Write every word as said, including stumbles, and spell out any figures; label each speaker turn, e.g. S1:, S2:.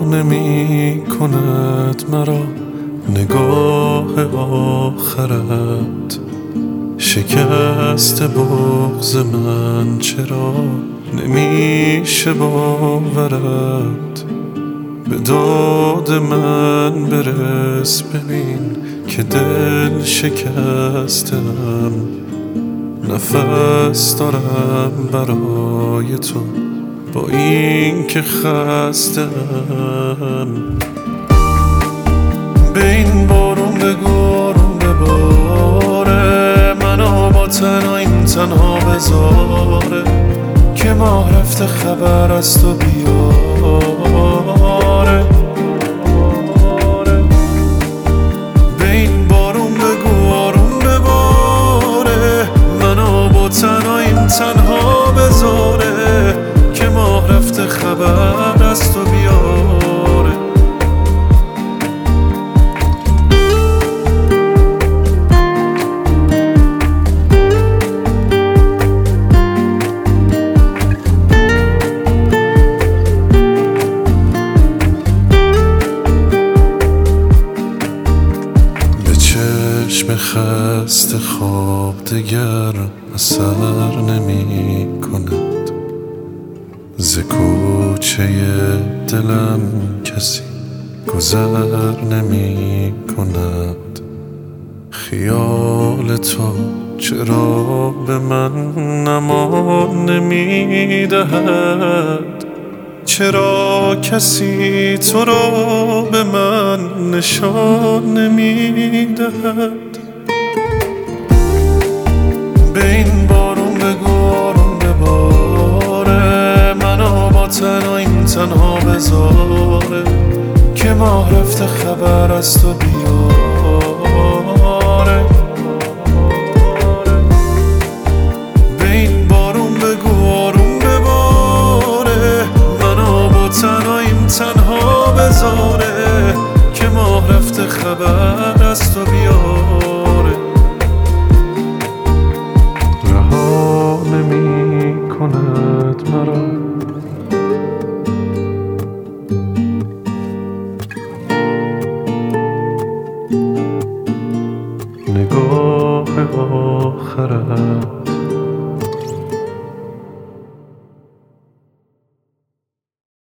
S1: نمی کند مرا نگاه آخرت. شکست بغض من چرا نمیشه باورت. به داد من برس ببین که دل شکستم. نفس دارم برای تو با این که خستم. به این بارون بگارون بباره منو با تنهاییم تنها بذاره که ماه رفته خبر از تو بیاره. به این بارون بگو آروم بباره منو با تنهاییم تنها بذاره که ماه رفته خبر از تو بیاره. چشم خسته خواب دگر اثر نمی کند. ز کوچه دلم کسی گذر نمی کند. خیال تو چرا به من امان نمی دهد. چرا کسی تو را به من نشان نمی دهد. به این بارون بگو آروم بباره منو با تنهاییم تنها بذاره که ماه رفته خبر از تو بیاره. به این بارون بگو آروم بباره منو با تنهاییم تنها بذاره که ماه رفته خبر از تو بیاره. رها نمی کند مرا